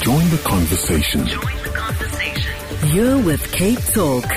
Join the conversation. You're with Cape Talk.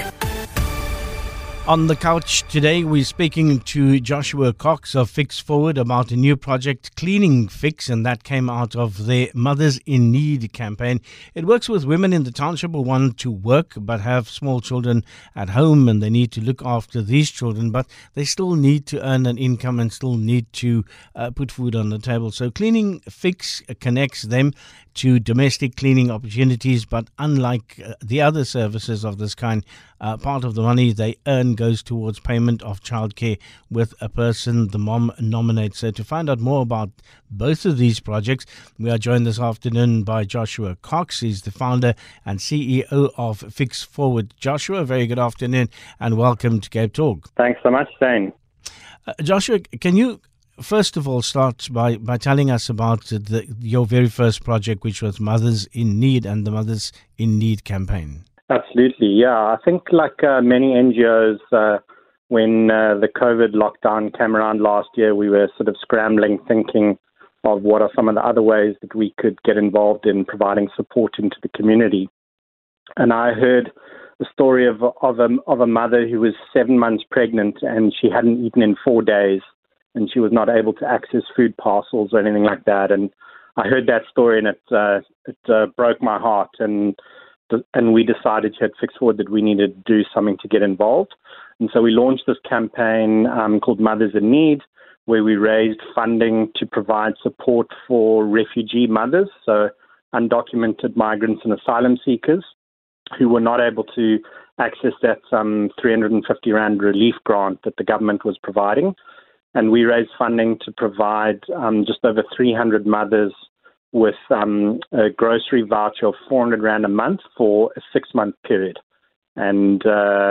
On the couch today, we're speaking to Joshua Cox of Fix Forward about a new project, Cleaning Fix, and that came out of their Mothers in Need campaign. It works with women in the township who want to work but have small children at home, and they need to look after these children, but they still need to earn an income and still need to put food on the table. So Cleaning Fix connects them to domestic cleaning opportunities, but unlike the other services of this kind, part of the money they earn goes towards payment of childcare with a person the mom nominates. So to find out more about both of these projects, we are joined this afternoon by Joshua Cox. He's the founder and CEO of Fix Forward. Joshua, very good afternoon and welcome to Cape Talk. Thanks so much, Zane. Joshua, can you first of all start by telling us about your very first project, which was Mothers in Need and the Mothers in Need campaign? Absolutely, yeah. I think like many NGOs, when the COVID lockdown came around last year, we were sort of scrambling, thinking of what are some of the other ways that we could get involved in providing support into the community. And I heard the story of a mother who was 7 months pregnant and she hadn't eaten in 4 days and she was not able to access food parcels or anything like that. And I heard that story and it broke my heart. And we decided here at Fix Forward that we needed to do something to get involved. And so we launched this campaign called Mothers in Need, where we raised funding to provide support for refugee mothers, so undocumented migrants and asylum seekers who were not able to access that 350 Rand relief grant that the government was providing. And we raised funding to provide just over 300 mothers with a grocery voucher of 400 Rand a month for a 6-month period. And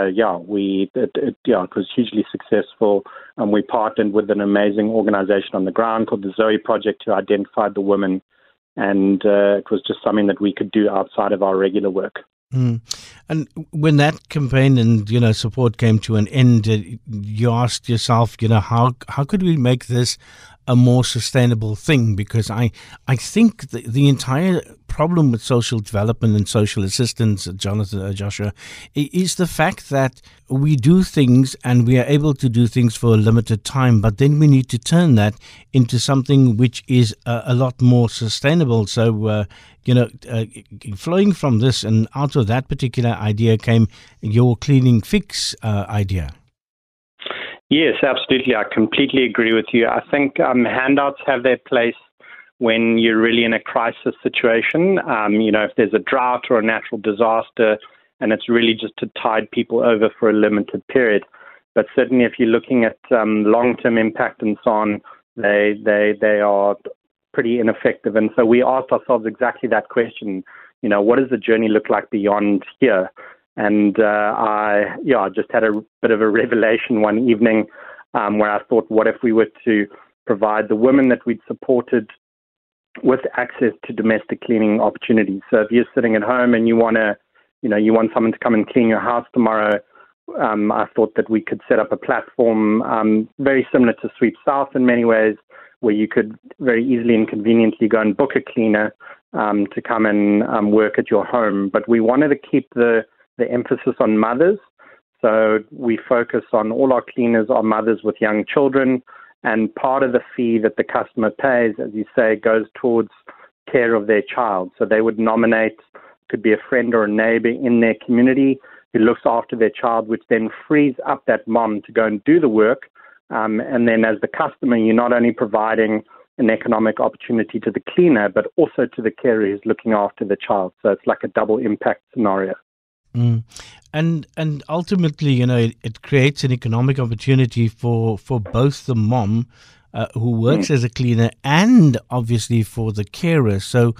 it was hugely successful. And we partnered with an amazing organization on the ground called the Zoe Project who identified the women. And it was just something that we could do outside of our regular work. Mm. And when that campaign and support came to an end, you asked yourself, how could we make this a more sustainable thing? Because I think the entire problem with social development and social assistance, Joshua, is the fact that we do things and we are able to do things for a limited time, but then we need to turn that into something which is a lot more sustainable. So, flowing from this and out of that particular idea came your Cleaning Fix idea. Yes, absolutely. I completely agree with you. I think handouts have their place when you're really in a crisis situation. If there's a drought or a natural disaster, and it's really just to tide people over for a limited period. But certainly, if you're looking at long-term impact and so on, they are pretty ineffective. And so we asked ourselves exactly that question. What does the journey look like beyond here? And I just had a bit of a revelation one evening where I thought, what if we were to provide the women that we'd supported with access to domestic cleaning opportunities? So if you're sitting at home and you want someone to come and clean your house tomorrow, I thought that we could set up a platform very similar to Sweep South in many ways, where you could very easily and conveniently go and book a cleaner to come and work at your home. But we wanted to keep the emphasis on mothers. So we focus on all our cleaners are mothers with young children, and part of the fee that the customer pays, as you say, goes towards care of their child. So they would nominate, could be a friend or a neighbor in their community who looks after their child, which then frees up that mom to go and do the work. And then as the customer, you're not only providing an economic opportunity to the cleaner, but also to the carer who's looking after the child. So it's like a double impact scenario. Mm. And ultimately, it creates an economic opportunity for both the mom who works as a cleaner and obviously for the carer. So,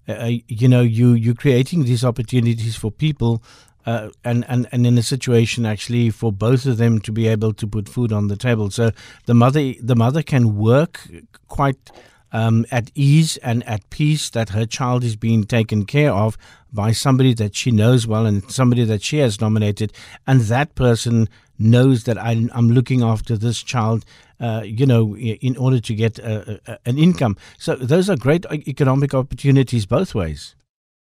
you're creating these opportunities for people and in a situation actually for both of them to be able to put food on the table. So the mother can work quite at ease and at peace that her child is being taken care of by somebody that she knows well and somebody that she has nominated, and that person knows that I'm looking after this child, in order to get an income. So those are great economic opportunities both ways.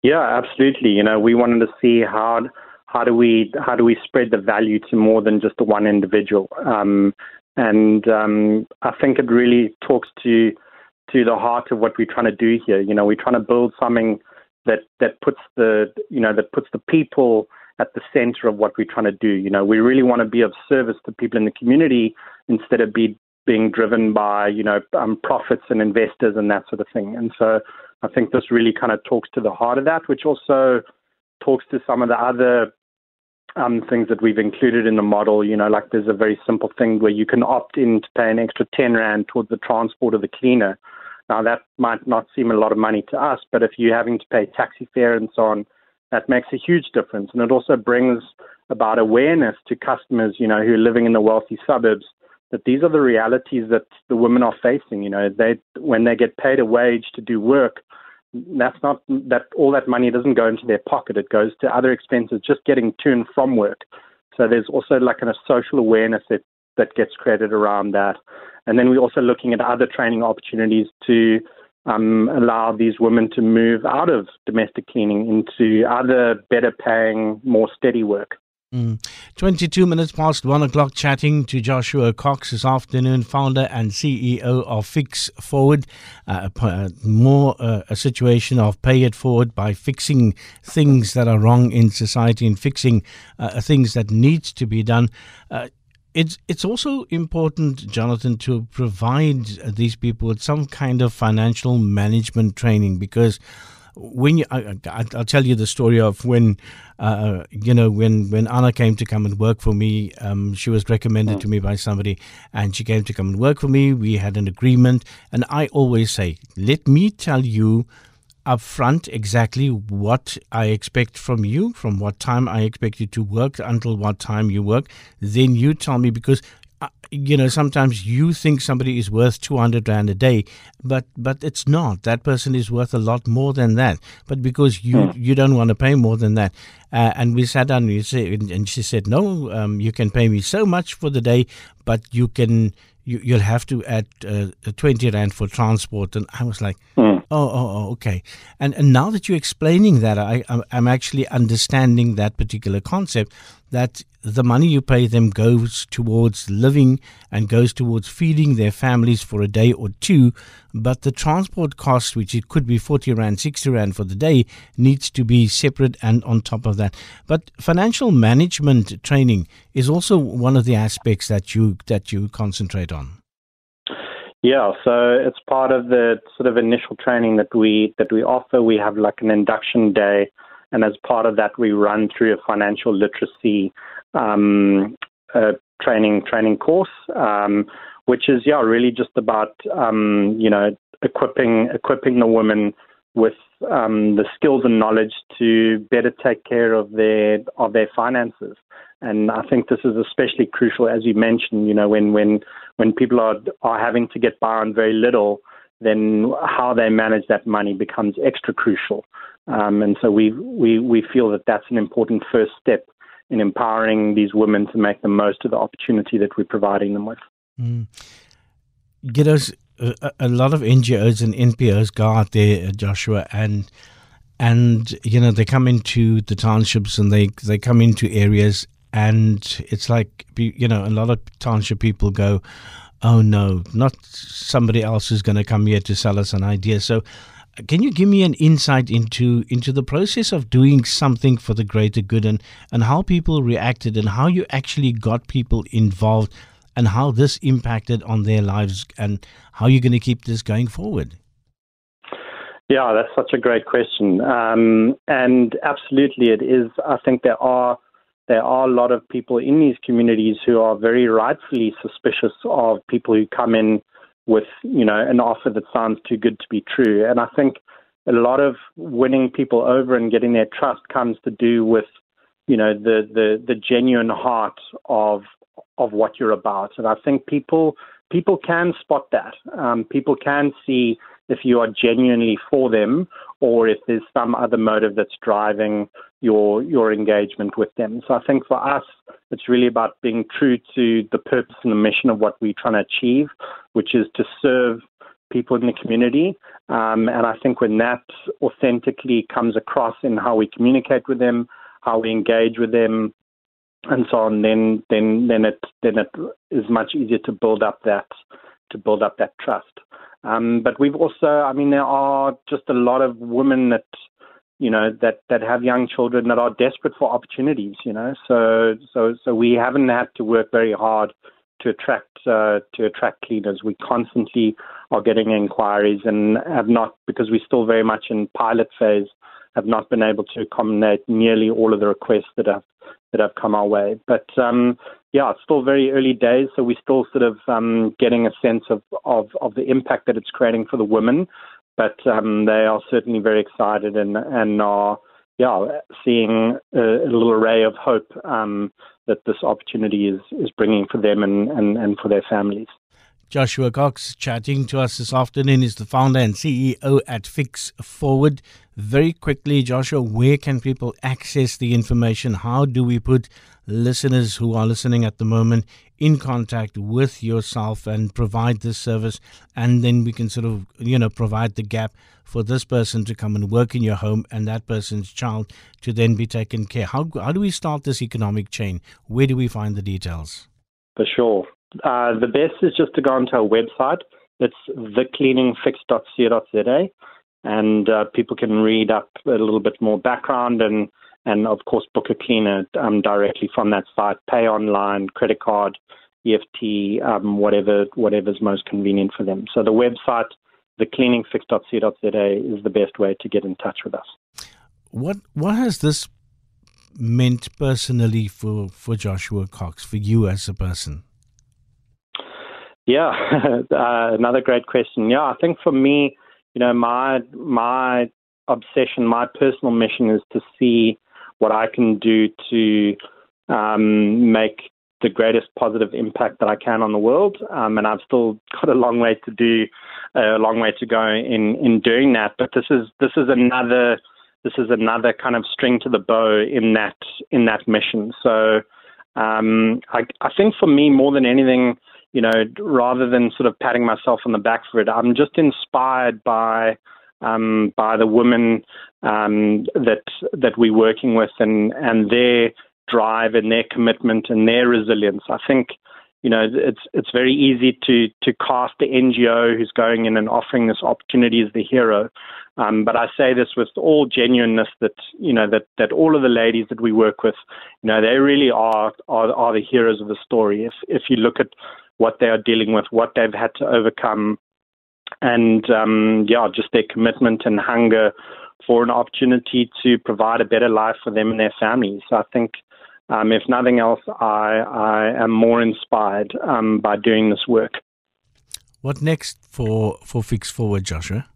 Yeah, absolutely. We wanted to see how do we spread the value to more than just the one individual. I think it really talks to the heart of what we're trying to do here. We're trying to build something that puts the people at the center of what we're trying to do. We really want to be of service to people in the community instead of being driven by profits and investors and that sort of thing. And so I think this really kind of talks to the heart of that, which also talks to some of the other things that we've included in the model. Like there's a very simple thing where you can opt in to pay an extra 10 Rand towards the transport of the cleaner. Now, that might not seem a lot of money to us, but if you're having to pay taxi fare and so on, that makes a huge difference. And it also brings about awareness to customers, who are living in the wealthy suburbs, that these are the realities that the women are facing. When they get paid a wage to do work, that's not that all that money doesn't go into their pocket. It goes to other expenses, just getting to and from work. So there's also like a social awareness that gets created around that. And then we're also looking at other training opportunities to allow these women to move out of domestic cleaning into other better paying, more steady work. 22 minutes past 1 o'clock, chatting to Joshua Cox this afternoon, founder and CEO of Fix Forward. A situation of pay it forward by fixing things that are wrong in society and fixing things that needs to be done. It's also important, Jonathan, to provide these people with some kind of financial management training, because I'll tell you the story of when Anna came to come and work for me. She was recommended to me by somebody, and she came to come and work for me. We had an agreement, and I always say, let me tell you up front exactly what I expect from you, from what time I expect you to work until what time you work. Then you tell me, because sometimes you think somebody is worth 200 Rand a day, but it's not. That person is worth a lot more than that. But because you don't want to pay more than that. And we sat down and she said, no, you can pay me so much for the day, but you'll have to add 20 Rand for transport. And I was like, oh, okay. And now that you're explaining that, I'm actually understanding that particular concept, that the money you pay them goes towards living and goes towards feeding their families for a day or two, but the transport cost, which it could be 40 Rand, 60 Rand for the day, needs to be separate and on top of that. But financial management training is also one of the aspects that you concentrate on. Yeah, so it's part of the sort of initial training that we offer. We have like an induction day, and as part of that, we run through a financial literacy training course, which is really just about equipping the women with the skills and knowledge to better take care of their finances. And I think this is especially crucial, as you mentioned, when people are having to get by on very little, then how they manage that money becomes extra crucial. And so we feel that that's an important first step in empowering these women to make the most of the opportunity that we're providing them with. A lot of NGOs and NPOs go out there, Joshua, and they come into the townships and they come into areas, and it's like, a lot of township people go, oh no, not somebody else who's going to come here to sell us an idea. So can you give me an insight into the process of doing something for the greater good, and how people reacted, and how you actually got people involved, and how this impacted on their lives, and how you're going to keep this going forward? Yeah, that's such a great question. And absolutely it is. I think there are a lot of people in these communities who are very rightfully suspicious of people who come in with, an offer that sounds too good to be true. And I think a lot of winning people over and getting their trust comes to do with, the genuine heart of what you're about. And I think people can spot that. People can see if you are genuinely for them, or if there's some other motive that's driving your engagement with them. So I think for us, it's really about being true to the purpose and the mission of what we're trying to achieve, which is to serve people in the community. And I think when that authentically comes across in how we communicate with them, how we engage with them, and so on, then it is much easier to build up that trust. But we've also, there are just a lot of women that have young children that are desperate for opportunities. So we haven't had to work very hard to attract cleaners. We constantly are getting inquiries and have not, because we're still very much in pilot phase, have not been able to accommodate nearly all of the requests that have come our way. But it's still very early days, so we're still sort of getting a sense of the impact that it's creating for the women. But they are certainly very excited and are seeing a little ray of hope that this opportunity is bringing for them and for their families. Joshua Cox chatting to us this afternoon is the founder and CEO at Fix Forward. Very quickly, Joshua, where can people access the information? How do we put listeners who are listening at the moment in contact with yourself and provide this service? And then we can sort of, provide the gap for this person to come and work in your home and that person's child to then be taken care. How do we start this economic chain? Where do we find the details? For sure. The best is just to go onto our website. It's thecleaningfix.co.za, and people can read up a little bit more background and of course book a cleaner directly from that site. Pay online, credit card, EFT, whatever's most convenient for them. So the website, thecleaningfix.co.za, is the best way to get in touch with us. What has this meant personally for Joshua Cox, for you as a person? Yeah, another great question. Yeah, I think for me, my obsession, my personal mission is to see what I can do to make the greatest positive impact that I can on the world. And I've still got a long way to do, a long way to go in doing that. But this is another kind of string to the bow in that mission. So I think for me, more than anything, rather than sort of patting myself on the back for it, I'm just inspired by the women that we're working with and their drive and their commitment and their resilience. I think it's very easy to cast the NGO who's going in and offering this opportunity as the hero. But I say this with all genuineness that all of the ladies that we work with, they really are the heroes of the story. If you look at what they are dealing with, what they've had to overcome, and just their commitment and hunger for an opportunity to provide a better life for them and their families. So I think, if nothing else, I am more inspired by doing this work. What next for Fix Forward, Joshua?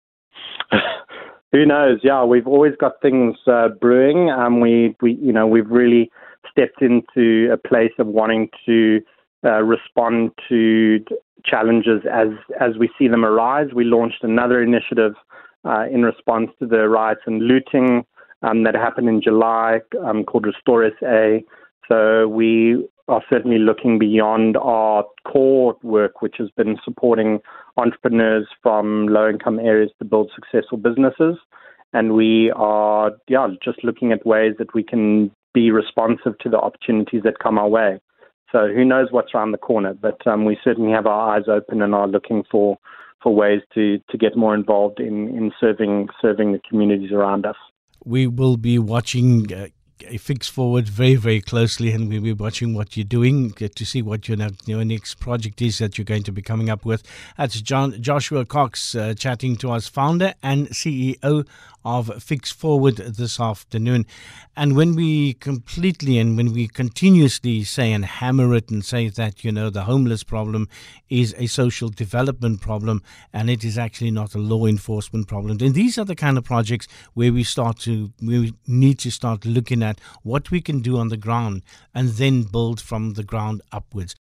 Who knows? Yeah, we've always got things brewing. We've really stepped into a place of wanting to respond to challenges as we see them arise. We launched another initiative in response to the riots and looting that happened in July called Restore SA. So we are certainly looking beyond our core work, which has been supporting entrepreneurs from low-income areas to build successful businesses. And we are just looking at ways that we can be responsive to the opportunities that come our way. So who knows what's around the corner, but we certainly have our eyes open and are looking for ways to get more involved in serving the communities around us. We will be watching Fix Forward very, very closely, and we'll be watching what you're doing to see what your next project is that you're going to be coming up with. That's Joshua Cox chatting to us, founder and CEO of Fix Forward this afternoon. And when we continuously say and hammer it and say that, the homeless problem is a social development problem and it is actually not a law enforcement problem, then these are the kind of projects where we need to start looking at what we can do on the ground and then build from the ground upwards.